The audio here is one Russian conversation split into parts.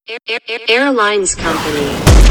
Airlines Company.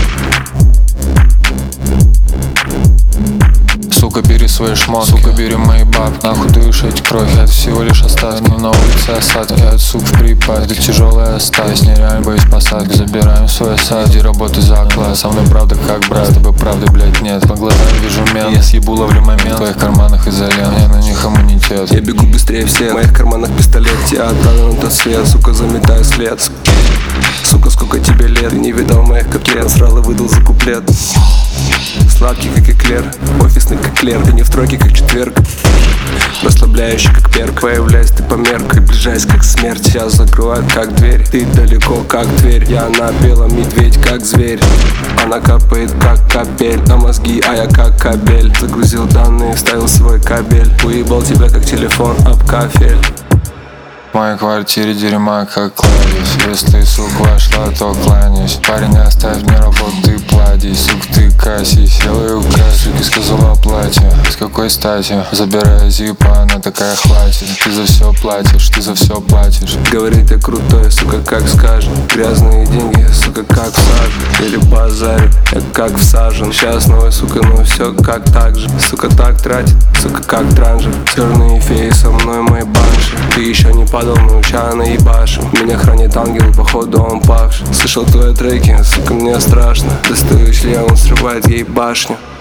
Сука, бери свои шмотки, сука, бери мои бабки. Нахуй дышать кровь, это всего лишь остатки. Но на улице осадки, от сук в припад. Это тяжелая остатки, нереально боюсь посадки. Забираем свой осадок, иди работай за оклад. Со мной правда как брат, с тобой правды, блять, нет. По глазам вижу мен, я съебу, ловлю момент. В твоих карманах изолент, я на них иммунитет. Я бегу быстрее всех, в моих карманах пистолет. Я отправлю на тот свет, сука, заметаю след. Сука, сколько тебе лет, ты не видал моих котлет. Срал и выдал за куплет. Сладкий, как эклер, офисный, как клерк. Ты не в тройке, как четверг, расслабляющий, как перк. Появляйся ты по мерку, приближайся, как смерть. Сейчас закрывают, как дверь. Ты далеко, как дверь. Я на белом медведь, как зверь. Она капает, как капель на мозги, а я как кабель. Загрузил данные, вставил свой кабель. Уебал тебя, как телефон об кафель. В моей квартире дерьма, как кладезь. Если, сука, вошла, то кланяюсь. Парень, оставь мне работу, ты платишь. Сука, ты кассись, делаю укрась. Суки сказала платье, с какой стати? Забирай зипа, она такая хватит. Ты за все платишь, ты за все платишь. Говорит, я крутой, сука, как скажем. Грязные деньги, сука, как в саже. Или базарю, я как всажен. Счастливая, сука, ну все как так же. Сука, так тратит, сука, как транжир. Черные феи со мной, мои банши. Ты еще не падал, мы уча наебашим. Меня хранит ангел, походу он павший. Слышал твои треки, сука, мне страшно. Достаю член, он срывает ей башню.